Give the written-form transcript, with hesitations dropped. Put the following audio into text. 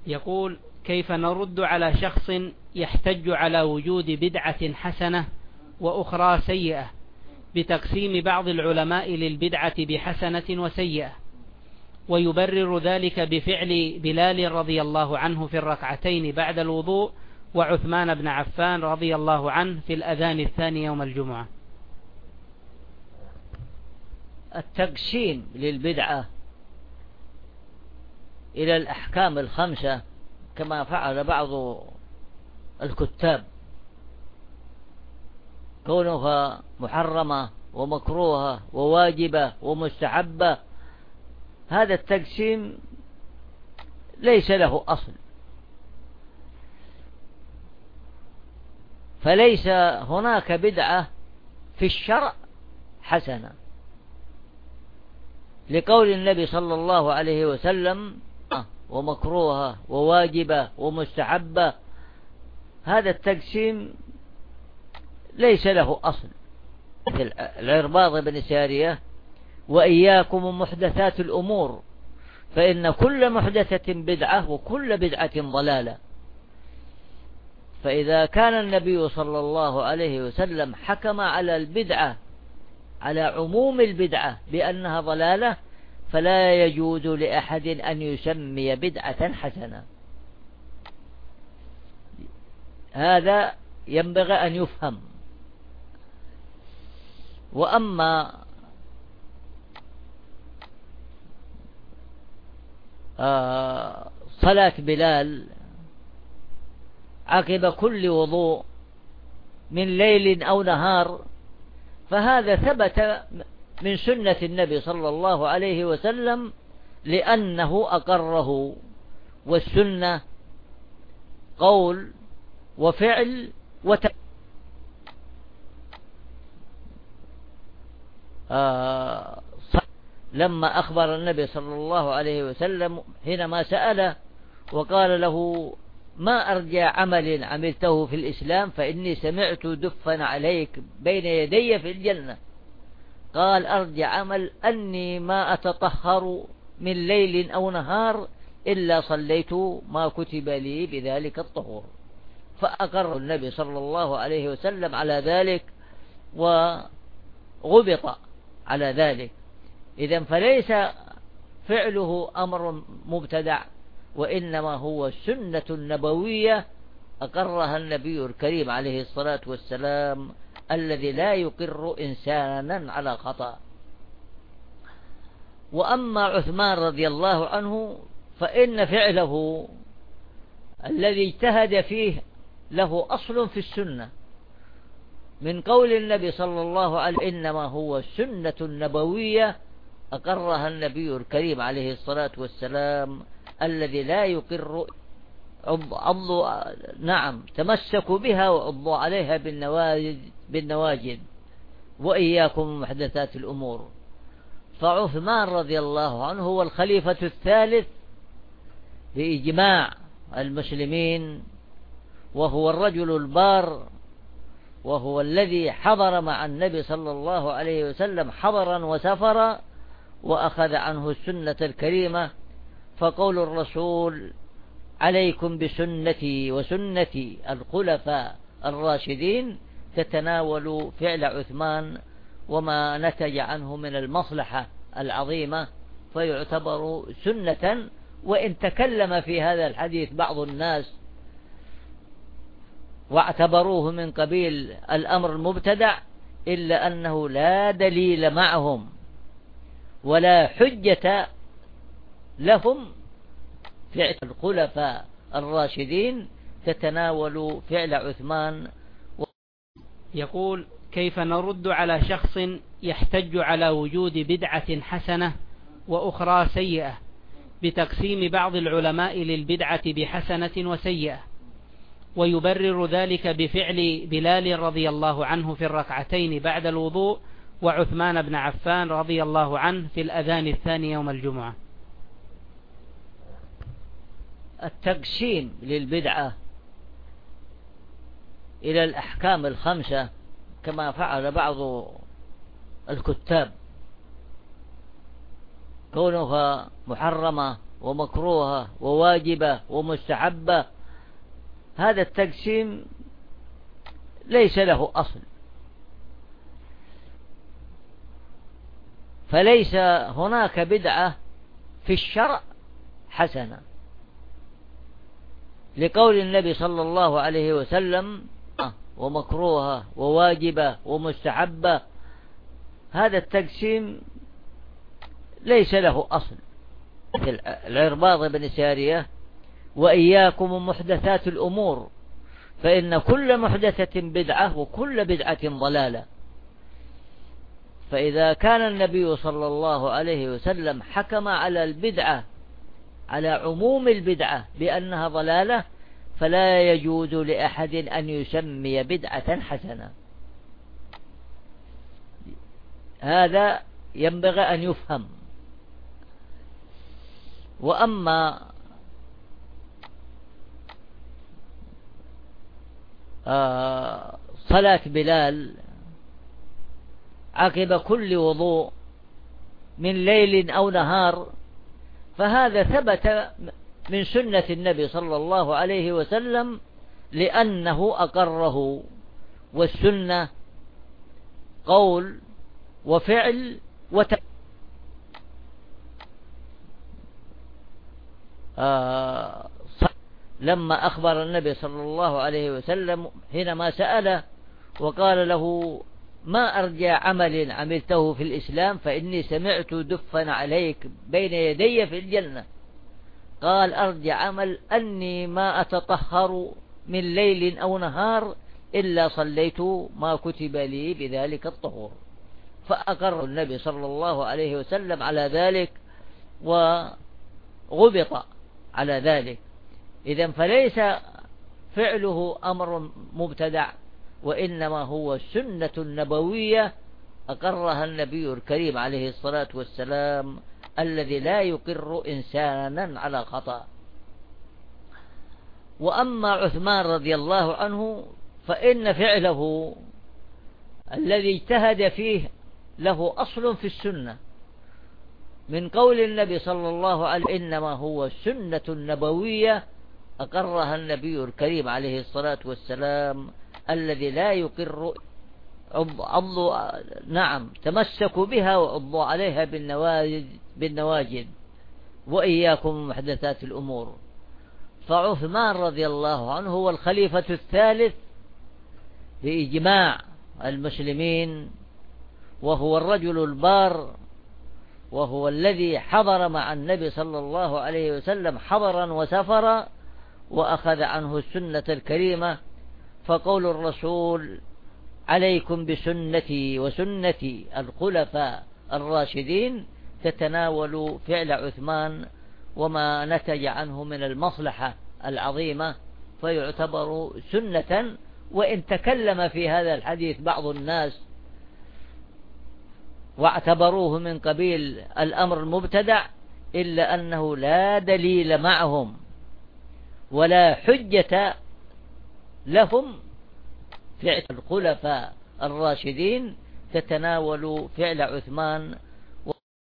يقول: كيف نرد على شخص يحتج على وجود بدعة حسنة وأخرى سيئة بتقسيم بعض العلماء للبدعة بحسنة وسيئة، ويبرر ذلك بفعل بلال رضي الله عنه في الركعتين بعد الوضوء، وعثمان بن عفان رضي الله عنه في الأذان الثاني يوم الجمعة؟ التقسيم للبدعة إلى الأحكام الخمسة كما فعل بعض الكتاب، كونها محرمة ومكروهة وواجبة ومستحبة، هذا التقسيم ليس له أصل، فليس هناك بدعة في الشرع حسنة، لقول النبي صلى الله عليه وسلم: ومكروهة وواجبة ومستحبة. هذا التقسيم ليس له أصل. العرباض بن سارية: وإياكم محدثات الأمور فإن كل محدثة بدعة وكل بدعة ضلالة. فإذا كان النبي صلى الله عليه وسلم حكم على البدعة على عموم البدعة بأنها ضلالة، فلا يجوز لأحد أن يسمي بدعة حسنة. هذا ينبغي أن يفهم. وأما صلاة بلال عقب كل وضوء من ليل أو نهار، فهذا ثبت من سنة النبي صلى الله عليه وسلم لأنه أقره، والسنة قول وفعل لما أخبر النبي صلى الله عليه وسلم حينما سأله وقال له: ما أرجى عمل عملته في الإسلام فإني سمعت دفا عليك بين يدي في الجنة. قال: أرجى عمل أني ما أتطهر من ليل أو نهار إلا صليت ما كتب لي بذلك الطهور. فأقر النبي صلى الله عليه وسلم على ذلك وغبط على ذلك. إذن فليس فعله أمر مبتدع، وإنما هو سنة نبوية أقرها النبي الكريم عليه الصلاة والسلام، الذي لا يقر إنسانا على خطأ. وأما عثمان رضي الله عنه فإن فعله الذي اجتهد فيه له أصل في السنة، من قول النبي صلى الله عليه وسلم: إنما هو سنة نبوية أقرها النبي الكريم عليه الصلاة والسلام، الذي لا يقر تمسكوا بها وعضوا عليها بالنواجذ وإياكم محدثات الأمور. فعثمان رضي الله عنه هو الخليفة الثالث بإجماع المسلمين، وهو الرجل البار، وهو الذي حضر مع النبي صلى الله عليه وسلم حضرا وسفرا وأخذ عنه السنة الكريمة. فقول الرسول: عليكم بسنتي وسنة الخلفاء الراشدين، تتناول فعل عثمان وما نتج عنه من المصلحة العظيمة، فيعتبر سنة. وإن تكلم في هذا الحديث بعض الناس واعتبروه من قبيل الأمر المبتدع، إلا أنه لا دليل معهم ولا حجة لهم فعل الخلفاء الراشدين تتناول فعل عثمان. يقول: كيف نرد على شخص يحتج على وجود بدعة حسنة وأخرى سيئة بتقسيم بعض العلماء للبدعة بحسنة وسيئة، ويبرر ذلك بفعل بلال رضي الله عنه في الركعتين بعد الوضوء، وعثمان بن عفان رضي الله عنه في الأذان الثاني يوم الجمعة؟ التقسيم للبدعة إلى الأحكام الخمسة كما فعل بعض الكتاب، كونها محرمة ومكروهة وواجبة ومستحبة، هذا التقسيم ليس له أصل، فليس هناك بدعة في الشرع حسنة، لقول النبي صلى الله عليه وسلم ومكروهة وواجبة ومستحبة، هذا التقسيم ليس له أصل. العرباض بن سارية: وإياكم ومحدثات الأمور فإن كل محدثة بدعة وكل بدعة ضلالة. فإذا كان النبي صلى الله عليه وسلم حكم على البدعة على عموم البدعة بأنها ضلالة، فلا يجوز لأحد أن يسمي بدعة حسنة. هذا ينبغي أن يفهم. وأما صلاة بلال عقب كل وضوء من ليل أو نهار، فهذا ثبت من سنة النبي صلى الله عليه وسلم لأنه أقره، والسنة قول وفعل لما أخبر النبي صلى الله عليه وسلم حينما سأله وقال له: ما أرجى عمل عملته في الإسلام فإني سمعت دفا عليك بين يدي في الجنة. قال: أرجى عمل أني ما أتطهر من ليل أو نهار إلا صليت ما كتب لي بذلك الطهور. فأقر النبي صلى الله عليه وسلم على ذلك وغبط على ذلك. إذن فليس فعله أمر مبتدع، وإنما هو السنة النبوية أقرها النبي الكريم عليه الصلاة والسلام، الذي لا يقر إنسانا على خطأ. وأما عثمان رضي الله عنه فإن فعله الذي اجتهد فيه له أصل في السنة، من قول النبي صلى الله عليه وسلم: إنما هو السنة النبوية أقرها النبي الكريم عليه الصلاة والسلام، الذي لا يقر تمسكوا بها وعضوا عليها بالنواجذ وإياكم محدثات الأمور. فعثمان رضي الله عنه هو الخليفة الثالث بإجماع المسلمين، وهو الرجل البار، وهو الذي حضر مع النبي صلى الله عليه وسلم حضرا وسفرا وأخذ عنه السنة الكريمة. فقول الرسول: عليكم بسنتي وسنة الخلفاء الراشدين، تتناول فعل عثمان وما نتج عنه من المصلحة العظيمة، فيعتبر سنة. وإن تكلم في هذا الحديث بعض الناس واعتبروه من قبيل الأمر المبتدع، إلا أنه لا دليل معهم ولا حجة لهم. فعل الخلفاء الراشدين تتناول فعل عثمان